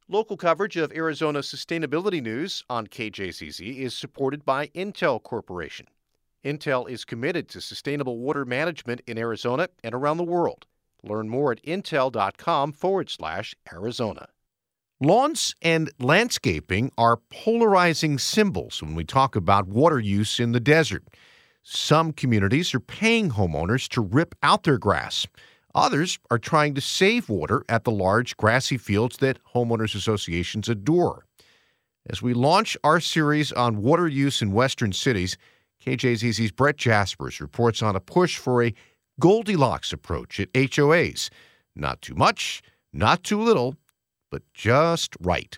Local coverage of Arizona sustainability news on KJZZ is supported by Intel Corporation. Intel is committed to sustainable water management in Arizona and around the world. Learn more at intel.com/Arizona. Lawns and landscaping are polarizing symbols when we talk about water use in the desert. Some communities are paying homeowners to rip out their grass. Others are trying to save water at the large grassy fields that homeowners associations adore. As we launch our series on water use in western cities, KJZZ's Brett Jaspers reports on a push for a Goldilocks approach at HOAs. Not too much, not too little, but just right.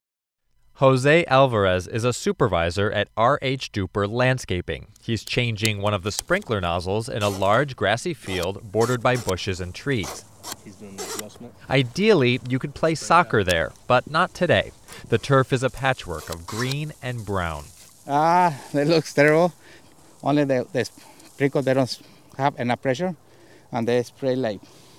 Jose Alvarez is a supervisor at R.H. Duper Landscaping. He's changing one of the sprinkler nozzles in a large grassy field bordered by bushes and trees. He's doing the adjustment. Ideally, you could play soccer there, but not today. The turf is a patchwork of green and brown. They look terrible. Only the sprinkler, they don't have enough pressure, and they spray like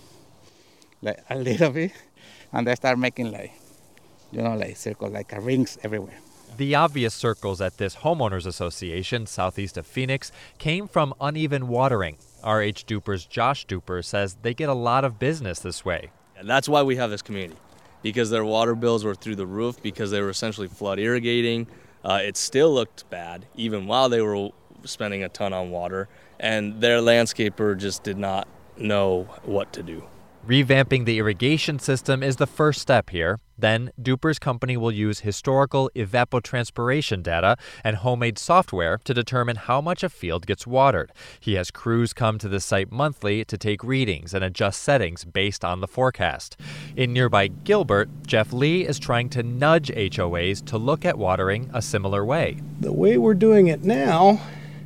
a little bit, and they start making like circles, like rings everywhere. The obvious circles at this homeowners association southeast of Phoenix came from uneven watering. R.H. Duper's Josh Duper says they get a lot of business this way. And that's why we have this community, because their water bills were through the roof, because they were essentially flood irrigating. It still looked bad, even while they were spending a ton on water, and their landscaper just did not know what to do. Revamping the irrigation system is the first step here. Then, Duper's company will use historical evapotranspiration data and homemade software to determine how much a field gets watered. He has crews come to the site monthly to take readings and adjust settings based on the forecast. In nearby Gilbert, Jeff Lee is trying to nudge HOAs to look at watering a similar way. The way we're doing it now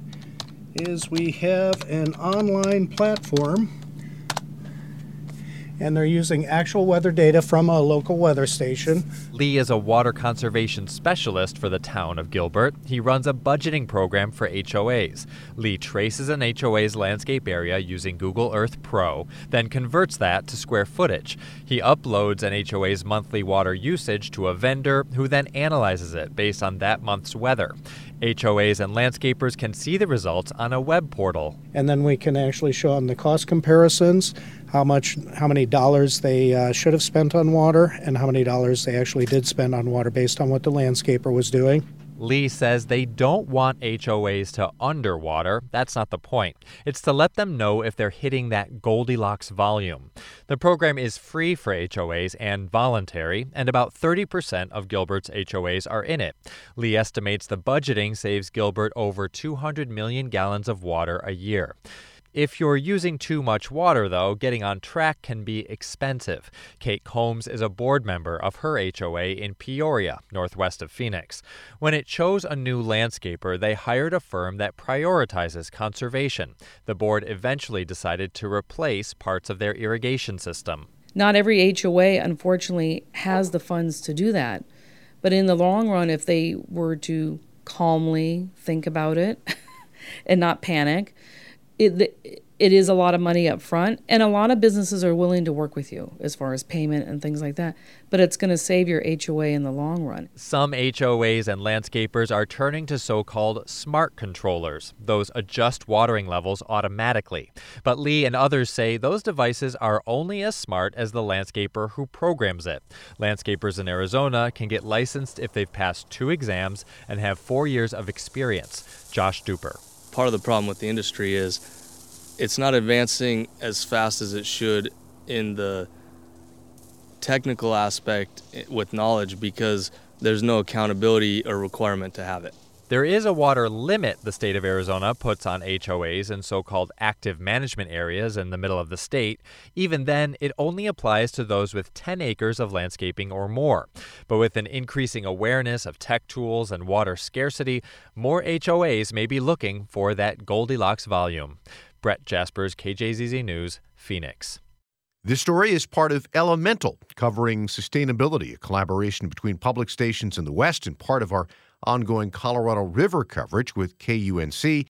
is we have an online platform, and they're using actual weather data from a local weather station. Lee is a water conservation specialist for the town of Gilbert. He runs a budgeting program for HOAs. Lee traces an HOA's landscape area using Google Earth Pro, then converts that to square footage. He uploads an HOA's monthly water usage to a vendor who then analyzes it based on that month's weather. HOAs and landscapers can see the results on a web portal. And then we can actually show them the cost comparisons, how many dollars they should have spent on water, and how many dollars they actually did spend on water based on what the landscaper was doing. Lee says they don't want HOAs to underwater. That's not the point. It's to let them know if they're hitting that Goldilocks volume. The program is free for HOAs and voluntary, and about 30% of Gilbert's HOAs are in it. Lee estimates the budgeting saves Gilbert over 200 million gallons of water a year. If you're using too much water, though, getting on track can be expensive. Kate Combs is a board member of her HOA in Peoria, northwest of Phoenix. When it chose a new landscaper, they hired a firm that prioritizes conservation. The board eventually decided to replace parts of their irrigation system. Not every HOA, unfortunately, has the funds to do that. But in the long run, if they were to calmly think about it and not panic, it is a lot of money up front, and a lot of businesses are willing to work with you as far as payment and things like that, but it's going to save your HOA in the long run. Some HOAs and landscapers are turning to so-called smart controllers. Those adjust watering levels automatically. But Lee and others say those devices are only as smart as the landscaper who programs it. Landscapers in Arizona can get licensed if they've passed 2 exams and have 4 years of experience. Josh Duper. Part of the problem with the industry is it's not advancing as fast as it should in the technical aspect with knowledge because there's no accountability or requirement to have it. There is a water limit the state of Arizona puts on HOAs in so-called active management areas in the middle of the state. Even then, it only applies to those with 10 acres of landscaping or more. But with an increasing awareness of tech tools and water scarcity, more HOAs may be looking for that Goldilocks volume. Brett Jaspers, KJZZ News, Phoenix. This story is part of Elemental, covering sustainability, a collaboration between public stations in the West and part of our ongoing Colorado River coverage with KUNC.